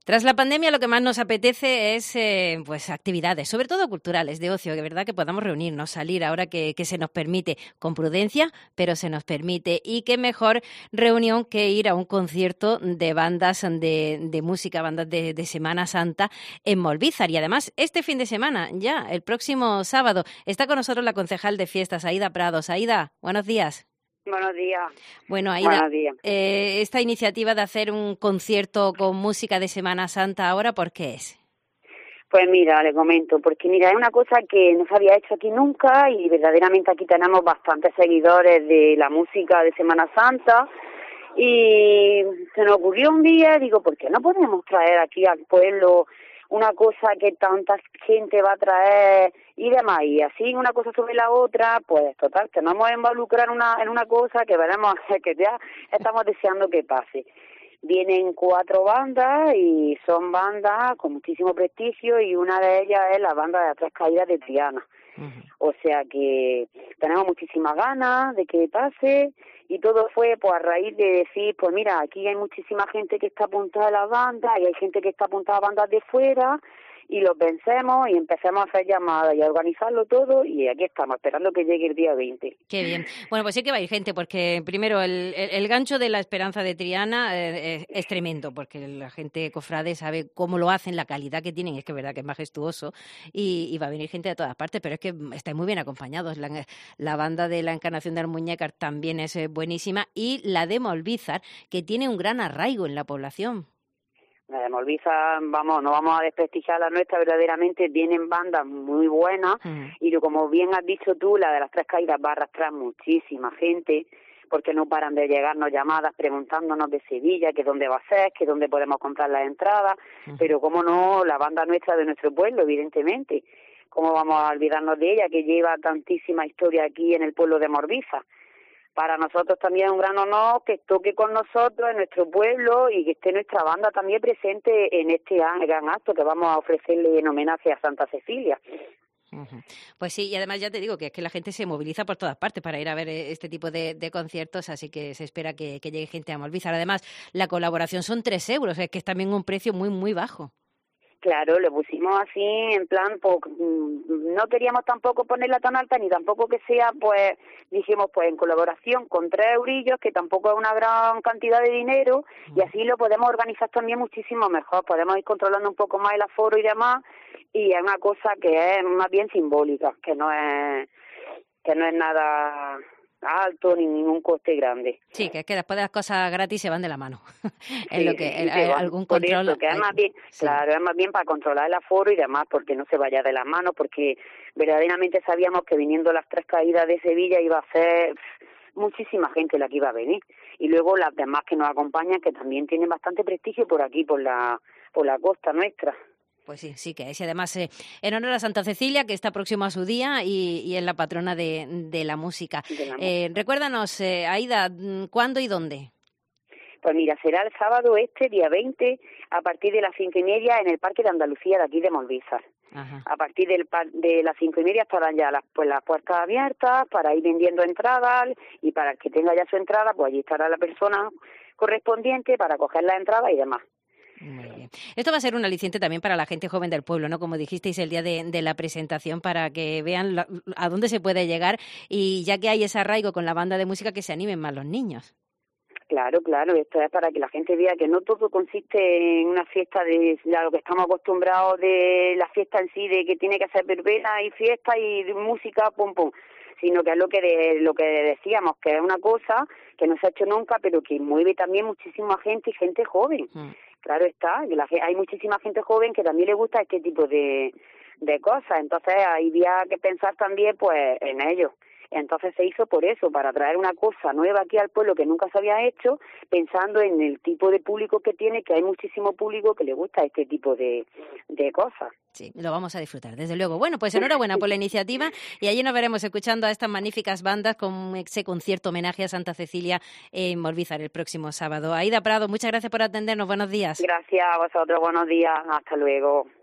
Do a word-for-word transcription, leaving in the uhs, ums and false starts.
Tras la pandemia lo que más nos apetece es eh, pues actividades, sobre todo culturales, de ocio, de verdad que podamos reunirnos, salir ahora que, que se nos permite, con prudencia, pero se nos permite. Y qué mejor reunión que ir a un concierto de bandas de, de música, bandas de, de Semana Santa en Molvízar. Y además, este fin de semana, ya, el próximo sábado, está con nosotros la concejal de fiestas, Aída Prados. Aída, buenos días. Buenos días. Bueno, Aída, Buenos días. Eh, esta iniciativa de hacer un concierto con música de Semana Santa ahora, ¿por qué es? Pues mira, le comento, porque mira, es una cosa que no se había hecho aquí nunca y verdaderamente aquí tenemos bastantes seguidores de la música de Semana Santa y se nos ocurrió un día, digo, ¿por qué no podemos traer aquí al pueblo una cosa que tanta gente va a traer y demás? Y así una cosa sobre la otra, pues total, que nos vamos a involucrar una, en una cosa que veremos, que ya estamos deseando que pase. Vienen cuatro bandas y son bandas con muchísimo prestigio y una de ellas es la banda de Las Tres Caídas de Triana. Uh-huh. O sea que tenemos muchísimas ganas de que pase y todo fue pues a raíz de decir, pues mira, aquí hay muchísima gente que está apuntada a las bandas y hay gente que está apuntada a bandas de fuera y los vencemos y empecemos a hacer llamadas y a organizarlo todo y aquí estamos, esperando que llegue el día veinte. Qué bien. Bueno, pues sí que va a ir gente, porque primero el, el, el gancho de la Esperanza de Triana eh, es tremendo, porque la gente cofrade sabe cómo lo hacen, la calidad que tienen, es que es verdad que es majestuoso y, y va a venir gente de todas partes, pero es que estáis muy bien acompañados. La, la banda de la Encarnación de Almuñécar también es buenísima y la de Molvízar, que tiene un gran arraigo en la población. La de Molvízar, vamos, no vamos a desprestigiar la nuestra, verdaderamente vienen bandas muy buenas uh-huh. y como bien has dicho tú, la de Las Tres Caídas va a arrastrar muchísima gente porque no paran de llegarnos llamadas preguntándonos de Sevilla, que dónde va a ser, que dónde podemos comprar las entradas, uh-huh. pero cómo no, la banda nuestra de nuestro pueblo, evidentemente, cómo vamos a olvidarnos de ella, que lleva tantísima historia aquí en el pueblo de Molvízar. Para nosotros también es un gran honor que toque con nosotros en nuestro pueblo y que esté nuestra banda también presente en este gran acto que vamos a ofrecerle en homenaje a Santa Cecilia. Uh-huh. Pues sí, y además ya te digo que es que la gente se moviliza por todas partes para ir a ver este tipo de, de conciertos, así que se espera que, que llegue gente a Molvízar. Además, la colaboración son tres euros, es que es también un precio muy, muy bajo. Claro, lo pusimos así, en plan, pues, no queríamos tampoco ponerla tan alta, ni tampoco que sea, pues, dijimos, pues, en colaboración con tres eurillos, que tampoco es una gran cantidad de dinero, y así lo podemos organizar también muchísimo mejor, podemos ir controlando un poco más el aforo y demás, y es una cosa que es más bien simbólica, que no es, que no es nada alto ni ningún coste grande. Sí, que es que después de las cosas gratis se van de la mano. en sí, lo que sí, el, hay algún por control. Eso, que es hay, más bien, sí. Claro, es más bien para controlar el aforo y demás, porque no se vaya de las manos, porque verdaderamente sabíamos que viniendo Las Tres Caídas de Sevilla iba a ser muchísima gente la que iba a venir. Y luego las demás que nos acompañan, que también tienen bastante prestigio por aquí, por la, por la costa nuestra. Pues sí, sí que es. Y además, eh, en honor a Santa Cecilia, que está próximo a su día y, y es la patrona de, de la música. De la eh, música. Recuérdanos, eh, Aída, ¿cuándo y dónde? Pues mira, será el sábado este, día veinte, a partir de las cinco y media en el Parque de Andalucía de aquí de Molvízar. Ajá. A partir del, de las cinco y media estarán ya las, pues, las puertas abiertas para ir vendiendo entradas y para el que tenga ya su entrada, pues allí estará la persona correspondiente para coger la entrada y demás. Muy bien. Esto va a ser un aliciente también para la gente joven del pueblo, ¿no? Como dijisteis el día de, de la presentación, para que vean la, a dónde se puede llegar y ya que hay ese arraigo con la banda de música, que se animen más los niños. Claro, claro, esto es para que la gente vea que no todo consiste en una fiesta de a lo que estamos acostumbrados de la fiesta en sí, de que tiene que ser verbena y fiesta y música, pum, pum, sino que es lo que de, lo que decíamos, que es una cosa que no se ha hecho nunca, pero que mueve también muchísima gente y gente joven. Mm. Claro está, que la, hay muchísima gente joven que también le gusta este tipo de, de cosas, entonces había que pensar también pues en ello. Entonces se hizo por eso, para traer una cosa nueva aquí al pueblo que nunca se había hecho, pensando en el tipo de público que tiene, que hay muchísimo público que le gusta este tipo de, de cosas. Sí, lo vamos a disfrutar, desde luego. Bueno, pues enhorabuena por la iniciativa y allí nos veremos escuchando a estas magníficas bandas con ese concierto homenaje a Santa Cecilia en Molvízar el próximo sábado. Aída Prado, muchas gracias por atendernos. Buenos días. Gracias a vosotros, buenos días. Hasta luego.